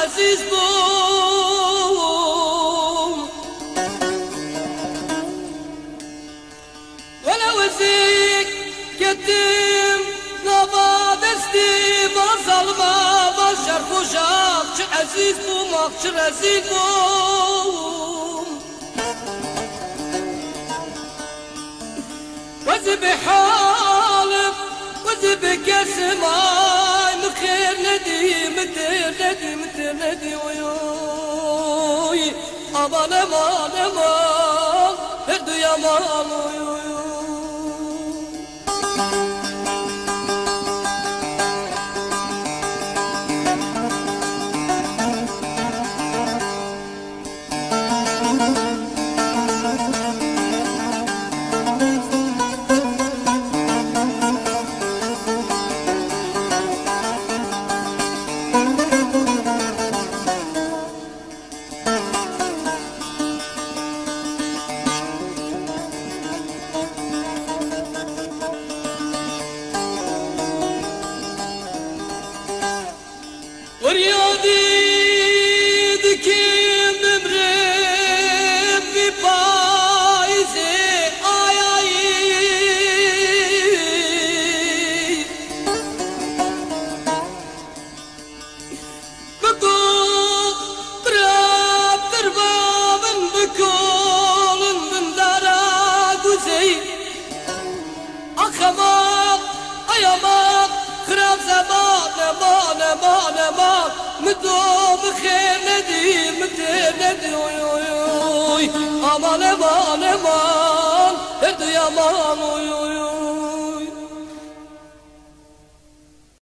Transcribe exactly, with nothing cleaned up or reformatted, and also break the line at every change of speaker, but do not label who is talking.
عزیز بوم ولو ازيك قدم نبا دستي ما ظلمة ما شرف وشاق شو عزيز بوم شو عزيز بوم وزي بحالف وزي بكسماي مخير ندي متر ندي متر ندي ويوي امان امان امان هدو يا مان ويوي ورياضي دكيم بمرب ببايزي آي آي بكو براب تربابن بكولن بندارا قزي أخمام أيامام خراب زمان مان مان مان مدوم خير ندي مدير ندي وي وي وي امان امان امان هدو يا مان وي وي